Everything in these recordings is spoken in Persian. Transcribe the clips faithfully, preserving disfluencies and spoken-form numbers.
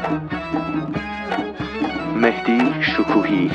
مهدی شکوهی.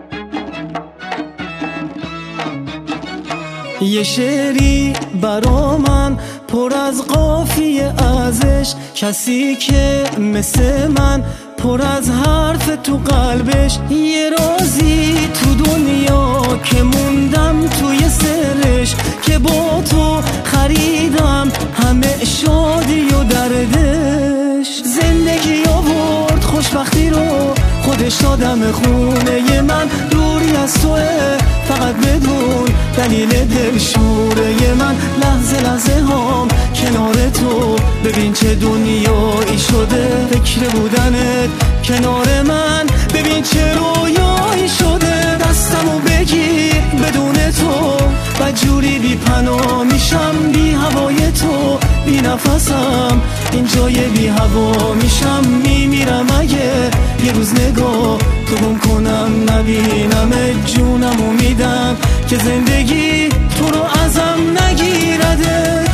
یه شعری برا من پر از قافیه ازش، کسی که مثل من پر از حرف تو قلبش. یه رازی تو دنیا که موندم توی سرش، که با تو خریدم همه شادی و دردش. زندگی آورد خوشبختی رو خودش دادم خونه من. دوری از توه فقط بدون دلیل دلشوره من. لحظه لحظه هام کنار تو ببین چه دنیایی شده. فکر بودنت کنار من ببین چه رویایی شده. دستمو بگیر بدون تو بدجوری بی پناه میشم. بی هوای تو بی نفسم اینجای بی هوا میشم. میمیرم اگه یه روز نگاه تو گم کنم نبینم. جونمو میدم که زندگی تو رو ازم نگیردت.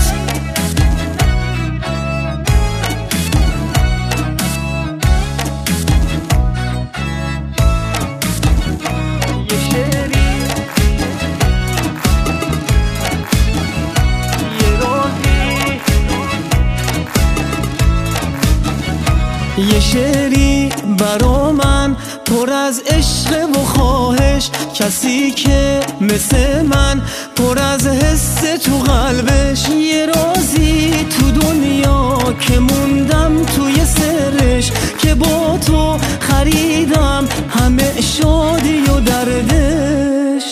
یه شعری برا من پر از عشق و خواهش، کسی که مثل من پر از حس تو قلبش. یه رازی تو دنیا که موندم توی سرش، که با تو خریدم همه شادی و دردش.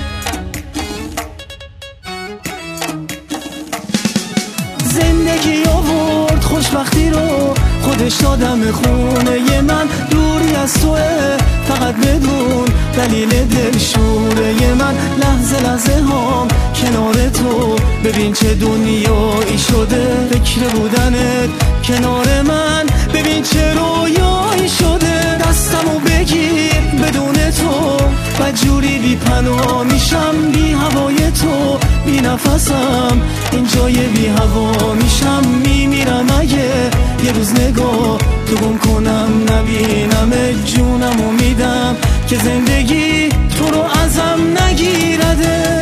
زندگی آورد خوشبختی رو خودش دادم خونه من. دوری از توه فقط بدون دلیل دلشوره من. لحظه لحظه هام کنار تو ببین چه دنیایی شده. فکر بودنت کنار من ببین چه رویایی شده. دستمو بگیر بدون تو بدجوری بی پناه میشم. بی هوای تو بی نفسم اینجای بی هوا میشم. میمیرم اگه یه روز نگاه تو گم کنم نبینم. جونمو میدم که زندگی تو رو ازم نگیرده.